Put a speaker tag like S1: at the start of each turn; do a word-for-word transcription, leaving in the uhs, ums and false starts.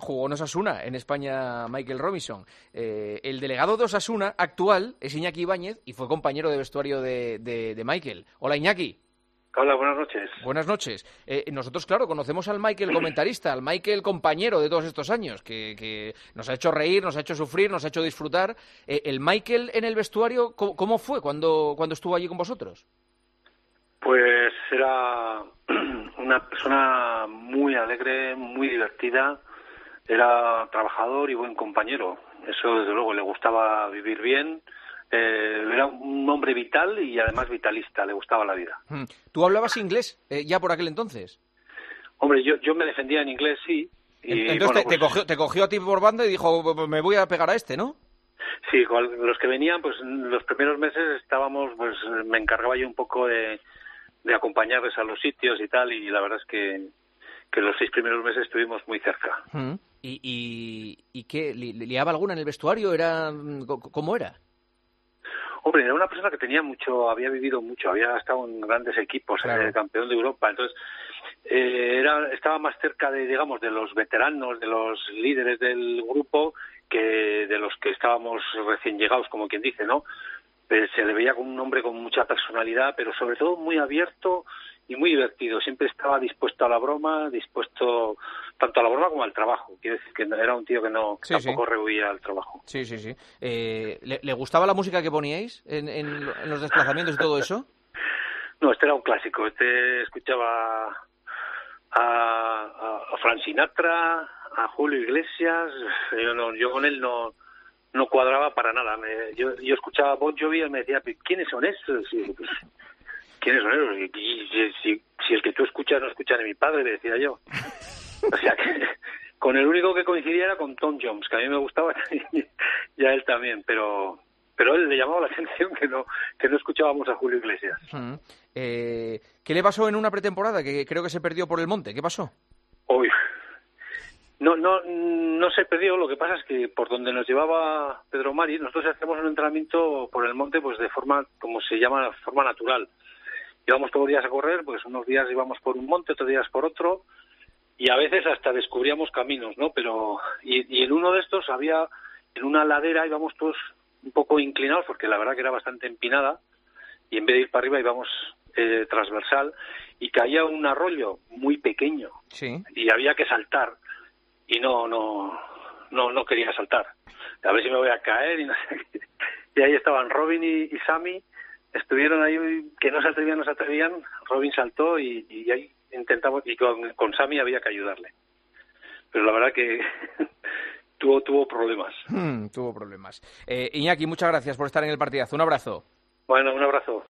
S1: jugó en Osasuna, en España, Michael Robinson. Eh, el delegado de Osasuna actual es Iñaki Ibáñez y fue compañero de vestuario de, de, de Michael. Hola, Iñaki.
S2: Hola, buenas noches.
S1: Buenas noches. Eh, nosotros, claro, conocemos al Michael comentarista, al Michael compañero de todos estos años, que, que nos ha hecho reír, nos ha hecho sufrir, nos ha hecho disfrutar. Eh, ¿El Michael en el vestuario, cómo, cómo fue cuando, cuando estuvo allí con vosotros?
S2: Pues era una persona muy alegre, muy divertida, era trabajador y buen compañero. Eso, desde luego, le gustaba vivir bien. Eh, era un hombre vital y además vitalista, le gustaba la vida.
S1: ¿Tú hablabas inglés eh, ya por aquel entonces?
S2: Hombre, yo, yo me defendía en inglés, sí. Y,
S1: entonces
S2: bueno,
S1: te,
S2: pues,
S1: te, cogió, te cogió a ti por banda y dijo, me voy a pegar a este, ¿no?
S2: Sí, con los que venían, pues los primeros meses estábamos, pues me encargaba yo un poco de, de acompañarles a los sitios y tal, y la verdad es que, que los seis primeros meses estuvimos muy cerca.
S1: ¿Mm? ¿Y, y, y qué? ¿Li, ¿Liaba alguna en el vestuario? Era ¿Cómo era?
S2: Hombre, era una persona que tenía mucho, había vivido mucho, había estado en grandes equipos, claro. eh, campeón de Europa, entonces eh, era estaba más cerca de, digamos, de los veteranos, de los líderes del grupo, que de los que estábamos recién llegados, como quien dice, ¿no? Pero se le veía como un hombre con mucha personalidad, pero sobre todo muy abierto y muy divertido. Siempre estaba dispuesto a la broma, dispuesto tanto a la broma como al trabajo. Quiero decir que era un tío que no que sí, tampoco sí. rehuía al trabajo.
S1: Sí, sí, sí. Eh, ¿le, ¿Le gustaba la música que poníais en, en, en los desplazamientos y todo eso?
S2: No, este era un clásico. Este escuchaba a, a, a Frank Sinatra, a Julio Iglesias. Yo, no, yo con él no no cuadraba para nada. Me, yo, yo escuchaba a Bon Jovi y él me decía, ¿quiénes son estos? Y, pues, ¿quiénes son esos? Y, y, y, si, si el que tú escuchas no escucha ni mi padre, le decía yo. O sea que con el único que coincidía era con Tom Jones, que a mí me gustaba y a él también, pero pero a él le llamaba la atención que no que no escuchábamos a Julio Iglesias.
S1: Uh-huh. eh, ¿Qué le pasó en una pretemporada? Que creo que se perdió por el monte. ¿Qué pasó?
S2: Uy, no no no se perdió. Lo que pasa es que por donde nos llevaba Pedro Mari, nosotros hacemos un entrenamiento por el monte, pues de forma, como se llama, forma natural. Íbamos todos los días a correr, pues unos días íbamos por un monte, otros días por otro, y a veces hasta descubríamos caminos, ¿no? Pero y, y en uno de estos había, en una ladera íbamos todos un poco inclinados, porque la verdad que era bastante empinada, y en vez de ir para arriba íbamos eh, transversal, y caía un arroyo muy pequeño,
S1: sí.
S2: Y había que saltar, y no no no no quería saltar, a ver si me voy a caer, y no sé qué. Y ahí estaban Robin y, y Sammy, estuvieron ahí que no se atrevían, no se atrevían. Robin saltó y, y ahí intentamos, y con, con Sammy había que ayudarle. Pero la verdad que tuvo tuvo problemas.
S1: Hmm, tuvo problemas. Eh, Iñaki, muchas gracias por estar en el partidazo. Un abrazo.
S2: Bueno, un abrazo.